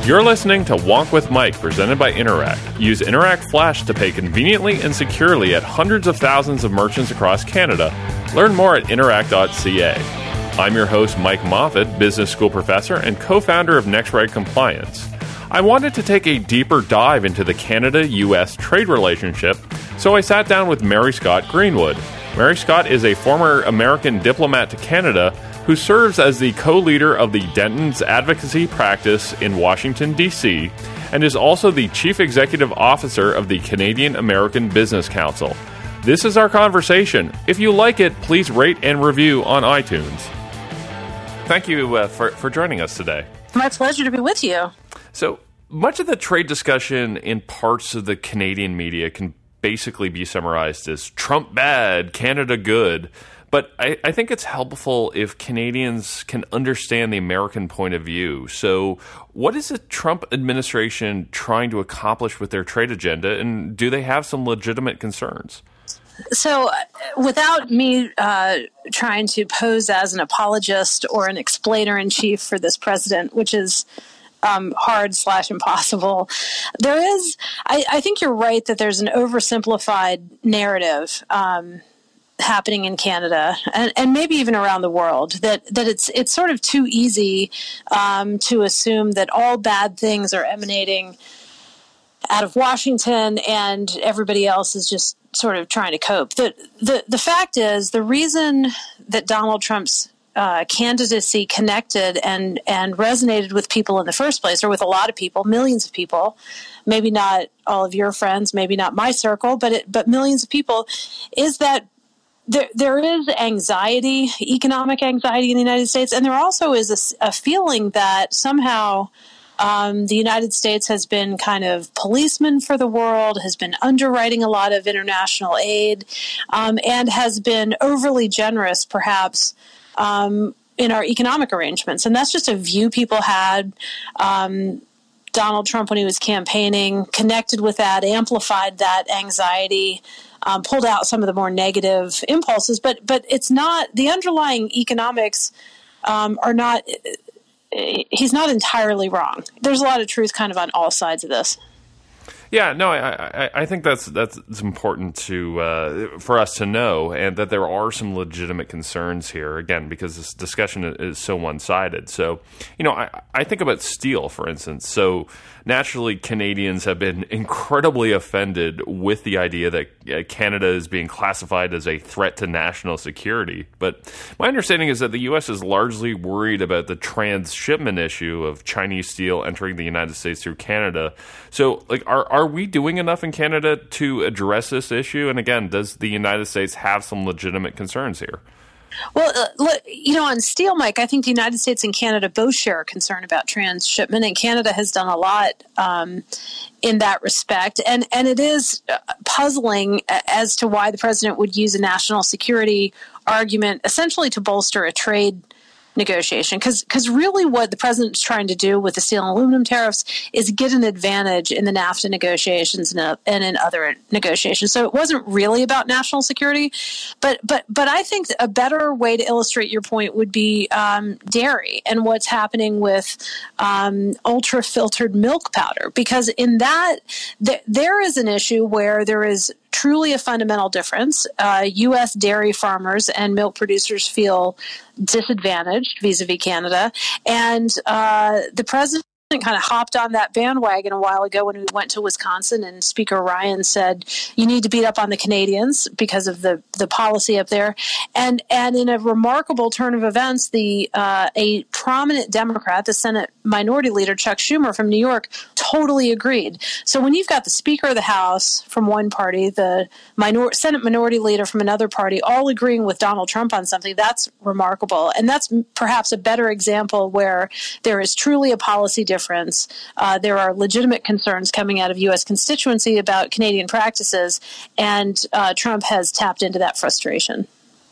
You're listening to Wonk with Mike, presented by Interac. Use Interac Flash to pay conveniently and securely at hundreds of thousands of merchants across Canada. Learn more at interac.ca. I'm your host, Mike Moffat, business school professor and co-founder of NextReg Compliance. I wanted to take a deeper dive into the Canada-U.S. trade relationship, so I sat down with Mary Scott Greenwood. Mary Scott is a former American diplomat to Canada who serves as the co-leader of the Denton's advocacy practice in Washington, D.C., and is also the chief executive officer of the Canadian American Business Council. This is our conversation. If you like it, please rate and review on iTunes. Thank you for joining us today. My pleasure to be with you. So, much of the trade discussion in parts of the Canadian media can basically be summarized as Trump bad, Canada good. But I think it's helpful if Canadians can understand the American point of view. So what is the Trump administration trying to accomplish with their trade agenda, and do they have some legitimate concerns? So without me trying to pose as an apologist or an explainer-in-chief for this president, which is hard/impossible, there is, I think you're right that there's an oversimplified narrative happening in Canada and maybe even around the world, that it's sort of too easy to assume that all bad things are emanating out of Washington and everybody else is just sort of trying to cope. The fact is, the reason that Donald Trump's candidacy connected and resonated with people in the first place, or with a lot of people, millions of people, maybe not all of your friends, maybe not my circle, but millions of people, is that there is anxiety, economic anxiety in the United States, and there also is a feeling that somehow the United States has been kind of policeman for the world, has been underwriting a lot of international aid, and has been overly generous, perhaps, in our economic arrangements. And that's just a view people had. Donald Trump, when he was campaigning, connected with that, amplified that anxiety, pulled out some of the more negative impulses, but it's not, the underlying economics are not, he's not entirely wrong. There's a lot of truth kind of on all sides of this. Yeah, no, I think that's important to for us to know, and that there are some legitimate concerns here, again, because this discussion is so one-sided. So, I think about steel, for instance. So naturally, Canadians have been incredibly offended with the idea that Canada is being classified as a threat to national security. But my understanding is that the U.S. is largely worried about the transshipment issue of Chinese steel entering the United States through Canada. So, are we doing enough in Canada to address this issue? And again, does the United States have some legitimate concerns here? Well, on steel, Mike, I think the United States and Canada both share a concern about transshipment, and Canada has done a lot in that respect. And it is puzzling as to why the president would use a national security argument essentially to bolster a trade negotiation, because really what the president's trying to do with the steel and aluminum tariffs is get an advantage in the NAFTA negotiations and in other negotiations. So it wasn't really about national security, but I think a better way to illustrate your point would be dairy and what's happening with ultra filtered milk powder, because in that there is an issue where there is truly a fundamental difference. U.S. dairy farmers and milk producers feel disadvantaged vis-a-vis Canada, and the president kind of hopped on that bandwagon a while ago when we went to Wisconsin, and Speaker Ryan said, you need to beat up on the Canadians because of the policy up there. And in a remarkable turn of events, a prominent Democrat, the Senate Minority Leader Chuck Schumer from New York, totally agreed. So when you've got the Speaker of the House from one party, the Senate Minority Leader from another party, all agreeing with Donald Trump on something, that's remarkable. And that's perhaps a better example where there is truly a policy difference. There are legitimate concerns coming out of U.S. constituency about Canadian practices, and Trump has tapped into that frustration.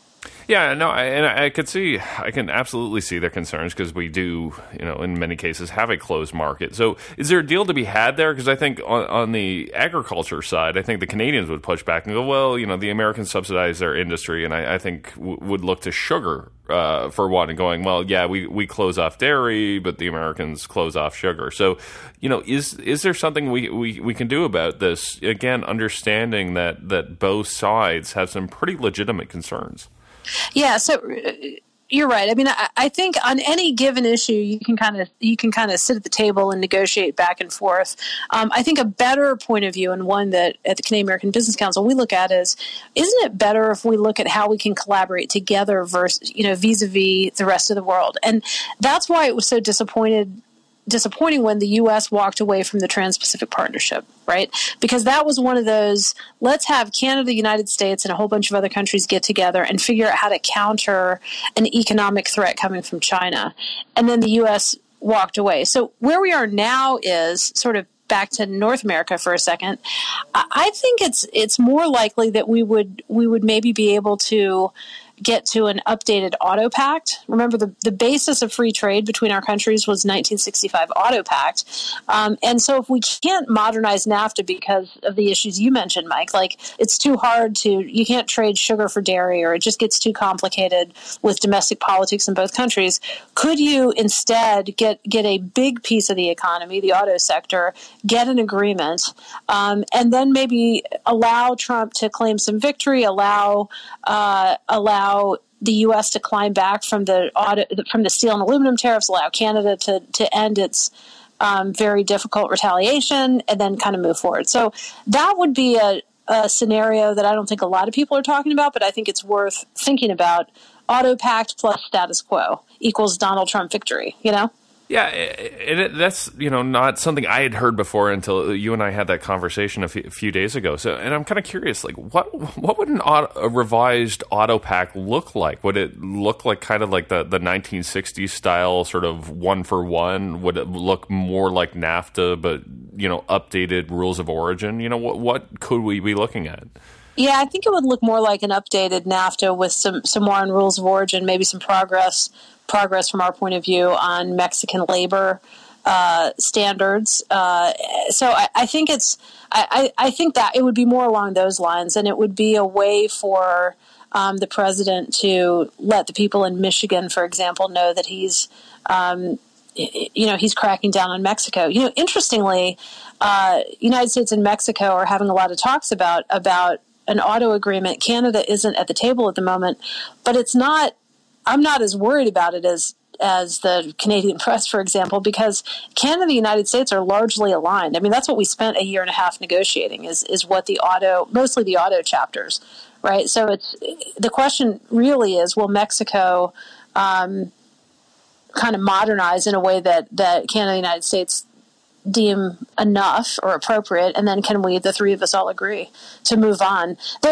Yeah, no, I can absolutely see their concerns because we do, in many cases have a closed market. So is there a deal to be had there? Because I think on the agriculture side, I think the Canadians would push back and go, well, the Americans subsidize their industry, and I think would look to sugar for one and going, well, yeah, we close off dairy, but the Americans close off sugar. So, is there something we can do about this? Again, understanding that both sides have some pretty legitimate concerns. Yeah, so you're right. I mean, I think on any given issue, you can kind of sit at the table and negotiate back and forth. I think a better point of view, and one that at the Canadian American Business Council we look at, is, isn't it better if we look at how we can collaborate together versus vis-a-vis the rest of the world? And that's why it was so disappointing when the U.S. walked away from the Trans-Pacific Partnership, right? Because that was one of those, let's have Canada, the United States, and a whole bunch of other countries get together and figure out how to counter an economic threat coming from China. And then the U.S. walked away. So where we are now is sort of back to North America for a second. I think it's more likely that we would maybe be able to get to an updated auto pact. Remember, the basis of free trade between our countries was 1965 auto pact. And so if we can't modernize NAFTA because of the issues you mentioned, Mike, like it's too hard you can't trade sugar for dairy, or it just gets too complicated with domestic politics in both countries. Could you instead get a big piece of the economy, the auto sector, get an agreement, and then maybe allow Trump to claim some victory, allow the U.S. to climb back from the steel and aluminum tariffs, allow Canada to end its very difficult retaliation, and then kind of move forward. So that would be a scenario that I don't think a lot of people are talking about, but I think it's worth thinking about. Auto pact plus status quo equals Donald Trump victory, Yeah, that's not something I had heard before until you and I had that conversation a few days ago. So, and I'm kind of curious, like what would a revised auto pact look like? Would it look like kind of like the 1960s style sort of one for one? Would it look more like NAFTA, but updated rules of origin? What could we be looking at? Yeah, I think it would look more like an updated NAFTA with some more on rules of origin, maybe some progress from our point of view on Mexican labor standards. So I think I think that it would be more along those lines, and it would be a way for the president to let the people in Michigan, for example, know that he's cracking down on Mexico. Interestingly, United States and Mexico are having a lot of talks about an auto agreement. Canada isn't at the table at the moment, but it's not. I'm not as worried about it as the Canadian press, for example, because Canada and the United States are largely aligned. I mean, that's what we spent a year and a half negotiating is what mostly the auto chapters, right? So the question really is, will Mexico kind of modernize in a way that Canada and the United States deem enough or appropriate, and then can we, the three of us, all agree to move on?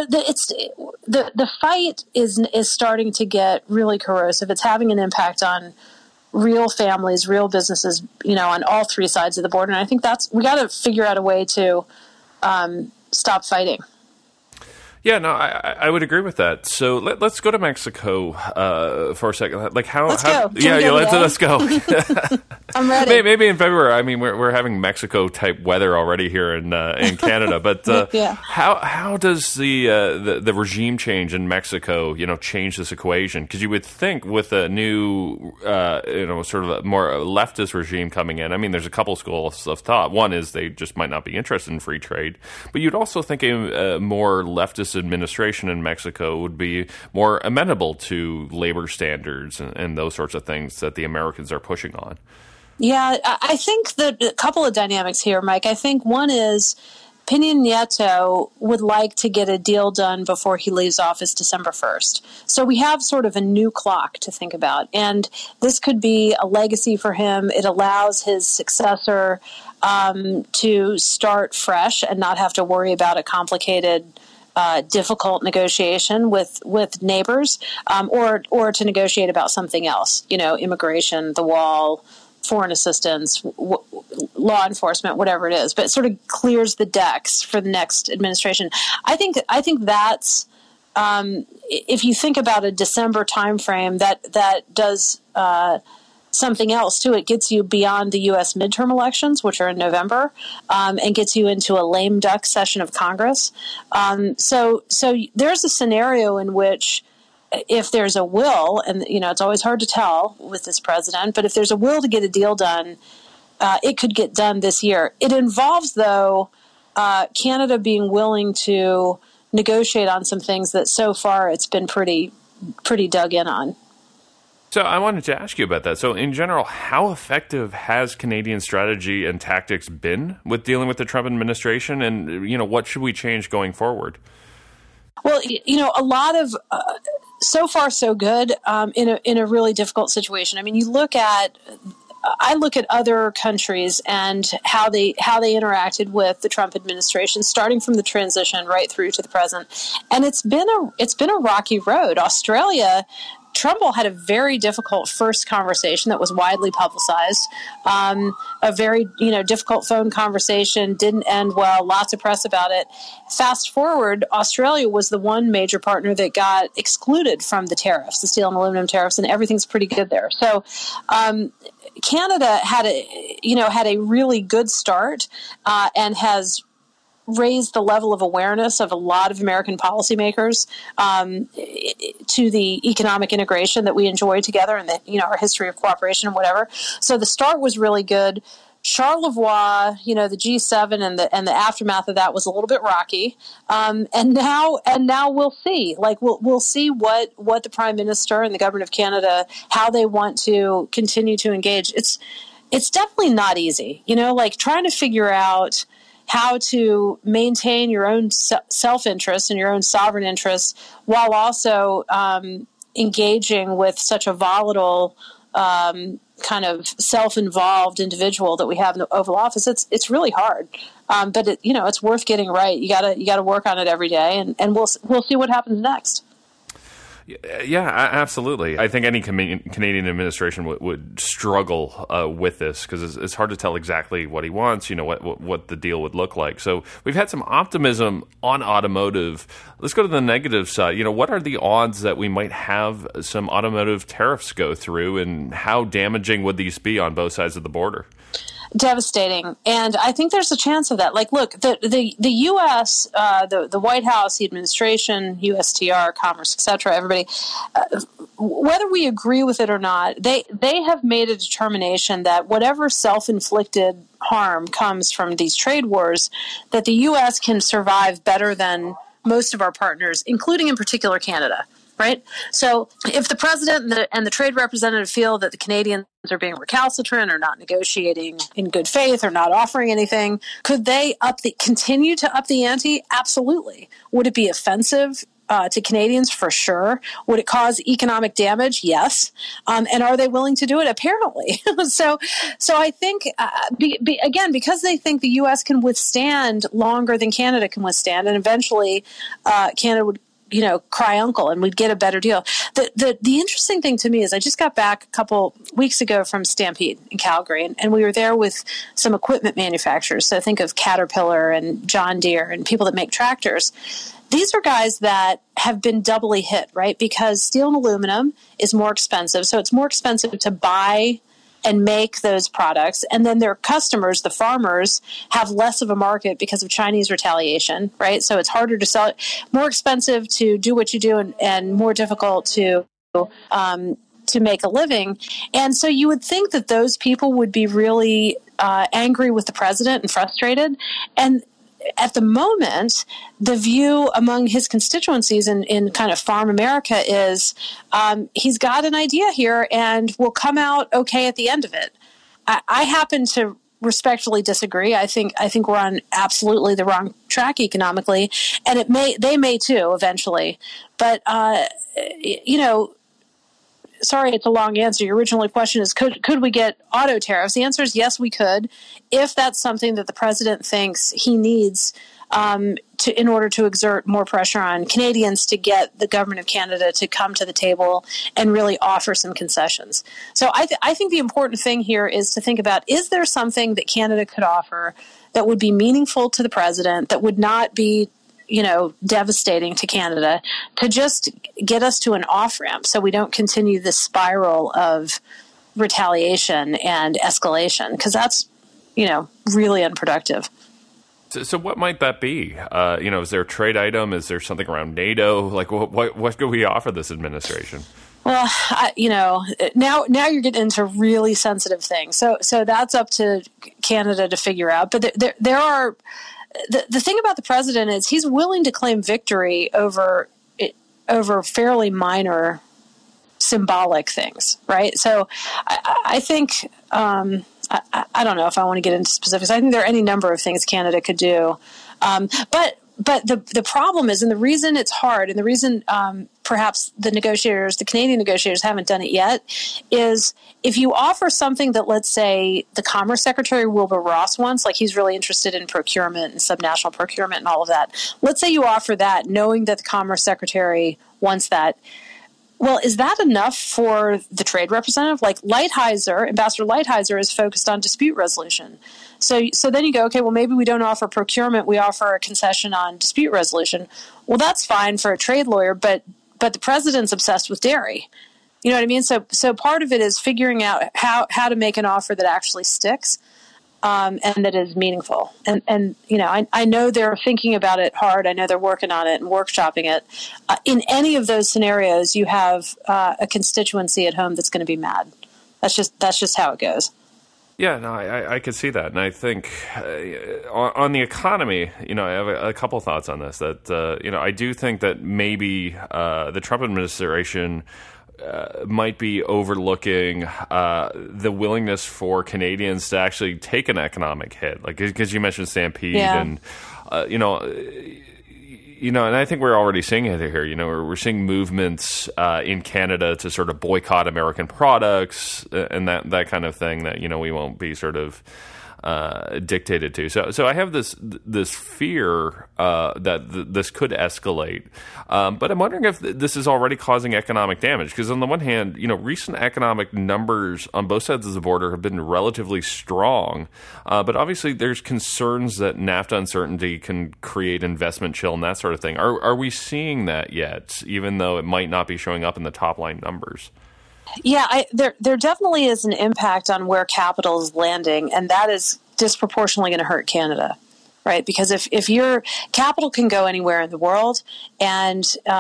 The fight is starting to get really corrosive. It's having an impact on real families, real businesses, on all three sides of the border. And I think we got to figure out a way to stop fighting. Yeah, no, I would agree with that. So let's go to Mexico for a second. Like let's go. Let's go. I'm ready. Maybe in February. I mean, we're having Mexico type weather already here in Canada. But yeah. How does the regime change in Mexico change this equation? Because you would think with a new sort of a more leftist regime coming in. I mean, there's a couple schools of thought. One is they just might not be interested in free trade, but you'd also think a more leftist administration in Mexico would be more amenable to labor standards and those sorts of things that the Americans are pushing on. Yeah, I think that a couple of dynamics here, Mike. I think one is Peña Nieto would like to get a deal done before he leaves office December 1st. So we have sort of a new clock to think about. And this could be a legacy for him. It allows his successor to start fresh and not have to worry about a complicated difficult negotiation with neighbors, or to negotiate about something else, immigration, the wall, foreign assistance, law enforcement, whatever it is. But it sort of clears the decks for the next administration. I think that's if you think about a December timeframe, that does something else too. It gets you beyond the U.S. midterm elections, which are in November, and gets you into a lame duck session of Congress. So there's a scenario in which, if there's a will, and it's always hard to tell with this president, but if there's a will to get a deal done, it could get done this year. It involves, though, Canada being willing to negotiate on some things that so far it's been pretty dug in on. So I wanted to ask you about that. So in general, how effective has Canadian strategy and tactics been with dealing with the Trump administration? And, what should we change going forward? Well, a lot of so far so good in a really difficult situation. I mean, I look at other countries and how they interacted with the Trump administration, starting from the transition right through to the present, and it's been a rocky road. Australia, Trumbull had a very difficult first conversation that was widely publicized. A very difficult phone conversation, didn't end well. Lots of press about it. Fast forward, Australia was the one major partner that got excluded from the tariffs, the steel and aluminum tariffs, and everything's pretty good there. So Canada had a really good start and has raised the level of awareness of a lot of American policymakers to the economic integration that we enjoy together and our history of cooperation and whatever. So the start was really good. Charlevoix, the G7 and the aftermath of that was a little bit rocky. And now we'll see. We'll see what the Prime Minister and the government of Canada, how they want to continue to engage. It's definitely not easy. Trying to figure out how to maintain your own self-interest and your own sovereign interests while also engaging with such a volatile kind of self-involved individual that we have in the Oval Office. It's really hard, but it's worth getting right. You gotta work on it every day, and we'll see what happens next. Yeah, absolutely. I think any Canadian administration would struggle with this because it's hard to tell exactly what he wants, what the deal would look like. So we've had some optimism on automotive. Let's go to the negative side. What are the odds that we might have some automotive tariffs go through, and how damaging would these be on both sides of the border? Devastating, and I think there's a chance of that. Look, the U.S., the White House, the administration, USTR, Commerce, etc., everybody, whether we agree with it or not, they have made a determination that whatever self-inflicted harm comes from these trade wars, that the U.S. can survive better than most of our partners, including in particular Canada. Right? So if the president and the trade representative feel that the Canadians are being recalcitrant or not negotiating in good faith or not offering anything, could they continue to up the ante? Absolutely. Would it be offensive to Canadians? For sure. Would it cause economic damage? Yes. And are they willing to do it? Apparently. So I think, again, because they think the U.S. can withstand longer than Canada can withstand, and eventually Canada would cry uncle, and we'd get a better deal. The interesting thing to me is I just got back a couple weeks ago from Stampede in Calgary, and we were there with some equipment manufacturers. So think of Caterpillar and John Deere and people that make tractors. These are guys that have been doubly hit, right? Because steel and aluminum is more expensive. So it's more expensive to buy and make those products. And then their customers, the farmers, have less of a market because of Chinese retaliation, right? So it's harder to sell it, more expensive to do what you do, and more difficult to make a living. And so you would think that those people would be really angry with the president and frustrated. And at the moment, the view among his constituencies in kind of farm America is he's got an idea here and will come out okay at the end of it. I happen to respectfully disagree. I think we're on absolutely the wrong track economically, and they may too eventually. But sorry, it's a long answer. Your original question is, could we get auto tariffs? The answer is yes, we could, if that's something that the president thinks he needs in order to exert more pressure on Canadians to get the government of Canada to come to the table and really offer some concessions. So I think the important thing here is to think about, is there something that Canada could offer that would be meaningful to the president, that would not be devastating to Canada, to just get us to an off-ramp so we don't continue this spiral of retaliation and escalation, because that's, really unproductive. So what might that be? Is there a trade item? Is there something around NATO? Like, what could we offer this administration? Well, now you're getting into really sensitive things. So that's up to Canada to figure out. But there are the thing about the president is he's willing to claim victory over fairly minor symbolic things, right? So I think I don't know if I want to get into specifics. I think there are any number of things Canada could do, but the problem is, and the reason it's hard, and the reason perhaps the Canadian negotiators haven't done it yet, is if you offer something that, let's say, the Commerce Secretary Wilbur Ross wants, like he's really interested in procurement and subnational procurement and all of that. Let's say you offer that, knowing that the Commerce Secretary wants that. Well, is that enough for the trade representative? Like Ambassador Lighthizer is focused on dispute resolution. So then you go, okay, well, maybe we don't offer procurement, we offer a concession on dispute resolution. Well, that's fine for a trade lawyer, but the president's obsessed with dairy. You know what I mean? So part of it is figuring out how to make an offer that actually sticks. And that is meaningful. And I know they're thinking about it hard. I know they're working on it and workshopping it. In any of those scenarios, you have a constituency at home that's going to be mad. That's just how it goes. Yeah, no, I could see that. And I think on the economy, I have a couple thoughts on this. That, I do think that maybe the Trump administration might be overlooking the willingness for Canadians to actually take an economic hit, like because you mentioned Stampede, and and I think we're already seeing it here. We're seeing movements in Canada to sort of boycott American products and that kind of thing that we won't be sort of dictated to. So I have this fear that this could escalate. But I'm wondering if this is already causing economic damage. Because on the one hand, recent economic numbers on both sides of the border have been relatively strong. But obviously there's concerns that NAFTA uncertainty can create investment chill and that sort of thing. Are we seeing that yet, even though it might not be showing up in the top line numbers? Yeah, there definitely is an impact on where capital is landing, and that is disproportionately going to hurt Canada, right? Because if your capital can go anywhere in the world, and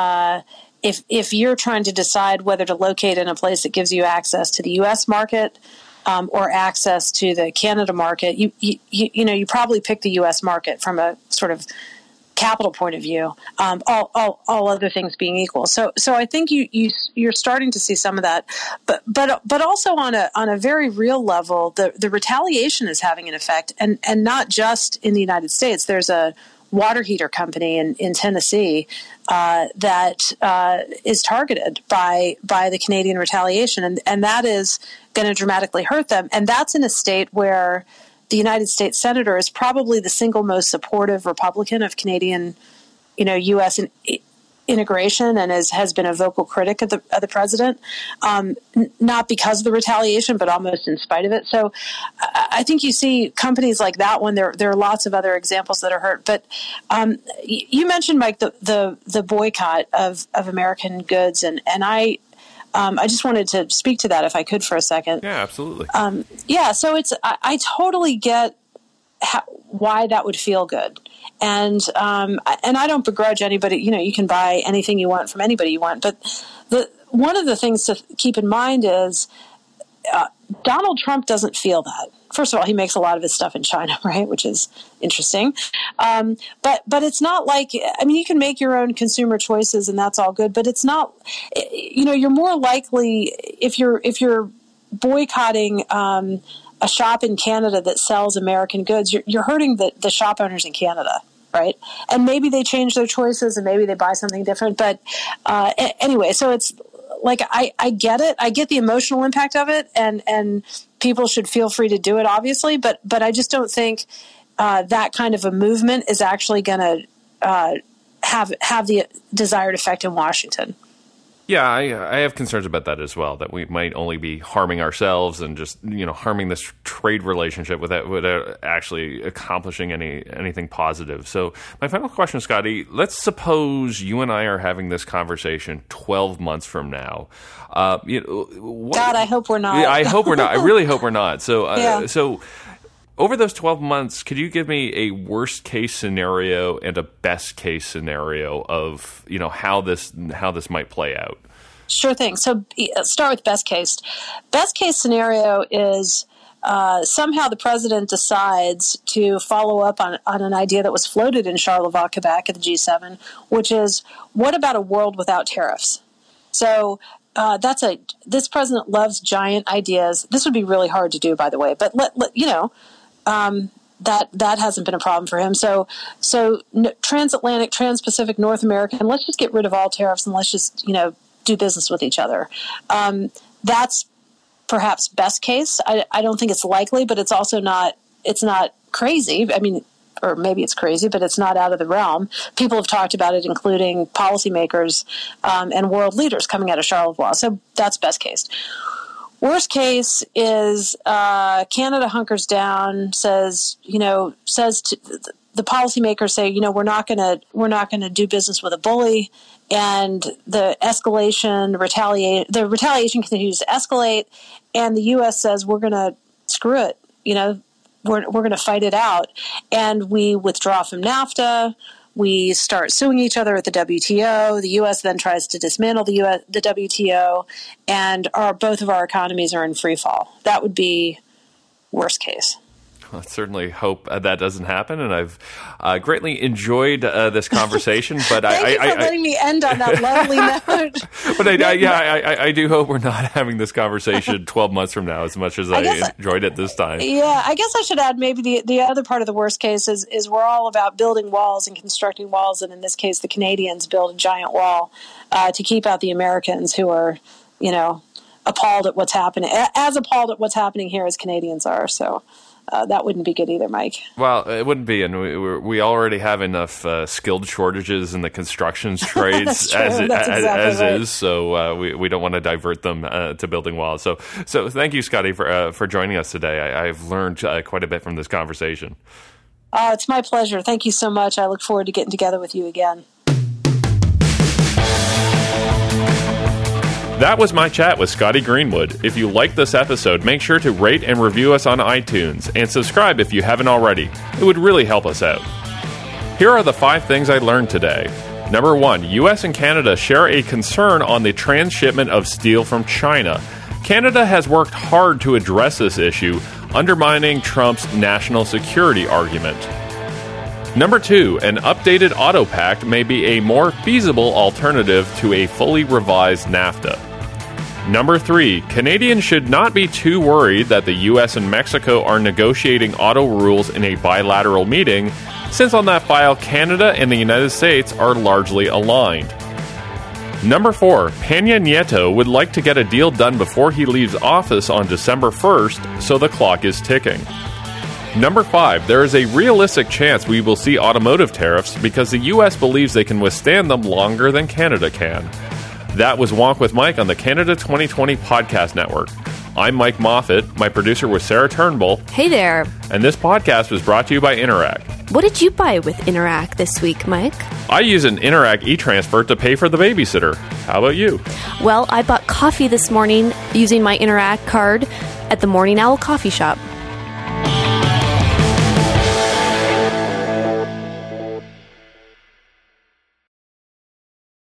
if you're trying to decide whether to locate in a place that gives you access to the U.S. market or access to the Canada market, you probably pick the U.S. market from a sort of capital point of view, all other things being equal. So I think you're starting to see some of that, but also on a very real level, the retaliation is having an effect, and not just in the United States. There's a water heater company in Tennessee that is targeted by the Canadian retaliation, and that is going to dramatically hurt them. And that's in a state where the United States Senator is probably the single most supportive Republican of Canadian, U.S. integration, and has been a vocal critic of the president, not because of the retaliation, but almost in spite of it. So I think you see companies like that one. There are lots of other examples that are hurt. But you mentioned, Mike, the boycott of American goods, and I just wanted to speak to that if I could for a second. Yeah, absolutely. So I totally get why that would feel good. And I don't begrudge anybody, you can buy anything you want from anybody you want. But one of the things to keep in mind is Donald Trump doesn't feel that. First of all, he makes a lot of his stuff in China, right, which is interesting. But it's not like, you can make your own consumer choices and that's all good, but it's not, you're more likely if you're boycotting a shop in Canada that sells American goods, you're hurting the shop owners in Canada, right? And maybe they change their choices and maybe they buy something different. But anyway, so it's like I get it. I get the emotional impact of it, and people should feel free to do it, obviously. But I just don't think that kind of a movement is actually going to have the desired effect in Washington. Yeah, I have concerns about that as well, that we might only be harming ourselves and just, harming this trade relationship without actually accomplishing anything positive. So my final question, Scotty, let's suppose you and I are having this conversation 12 months from now. God, I hope we're not. Yeah, I hope we're not. I really hope we're not. So over those 12 months, could you give me a worst case scenario and a best case scenario of, how this might play out? Sure thing. So start with best case. Best case scenario is somehow the president decides to follow up on an idea that was floated in Charlevoix, Quebec at the G7, which is, what about a world without tariffs? So this president loves giant ideas. This would be really hard to do, by the way, but that hasn't been a problem for him. So transatlantic, trans-Pacific, North American, let's just get rid of all tariffs and let's just, do business with each other. That's perhaps best case. I don't think it's likely, but it's also not crazy. I mean, or maybe it's crazy, but it's not out of the realm. People have talked about it, including policymakers and world leaders coming out of Charlevoix. So that's best case. Worst case is Canada hunkers down, says to the policymakers say, we're not going to do business with a bully, and the retaliation continues to escalate, and the U.S. says we're going to screw it, we're going to fight it out, and we withdraw from NAFTA. We start suing each other at the WTO. The U.S. then tries to dismantle the WTO, and both of our economies are in free fall. That would be worst case. I certainly hope that doesn't happen, and I've greatly enjoyed this conversation. But Thank you for letting me end on that lovely note. But I do hope we're not having this conversation 12 months from now as much as I enjoyed it this time. Yeah, I guess I should add maybe the other part of the worst case is we're all about building walls and constructing walls, and in this case, the Canadians build a giant wall to keep out the Americans who are, appalled at what's happening, as appalled at what's happening here as Canadians are. So. That wouldn't be good either, Mike. Well, it wouldn't be, and we already have enough skilled shortages in the construction trades as is. So we don't want to divert them to building walls. So thank you, Scotty, for joining us today. I've learned quite a bit from this conversation. It's my pleasure. Thank you so much. I look forward to getting together with you again. That was my chat with Scotty Greenwood. If you liked this episode, make sure to rate and review us on iTunes, and subscribe if you haven't already. It would really help us out. Here are the 5 things I learned today. Number 1, U.S. and Canada share a concern on the transshipment of steel from China. Canada has worked hard to address this issue, undermining Trump's national security argument. Number 2, an updated auto pact may be a more feasible alternative to a fully revised NAFTA. Number 3, Canadians should not be too worried that the U.S. and Mexico are negotiating auto rules in a bilateral meeting, since on that file, Canada and the United States are largely aligned. Number 4, Peña Nieto would like to get a deal done before he leaves office on December 1st, so the clock is ticking. Number 5, there is a realistic chance we will see automotive tariffs because the U.S. believes they can withstand them longer than Canada can. That was Wonk with Mike on the Canada 2020 Podcast Network. I'm Mike Moffat. My producer was Sarah Turnbull. Hey there. And this podcast was brought to you by Interac. What did you buy with Interac this week, Mike? I use an Interac e-transfer to pay for the babysitter. How about you? Well, I bought coffee this morning using my Interac card at the Morning Owl Coffee Shop.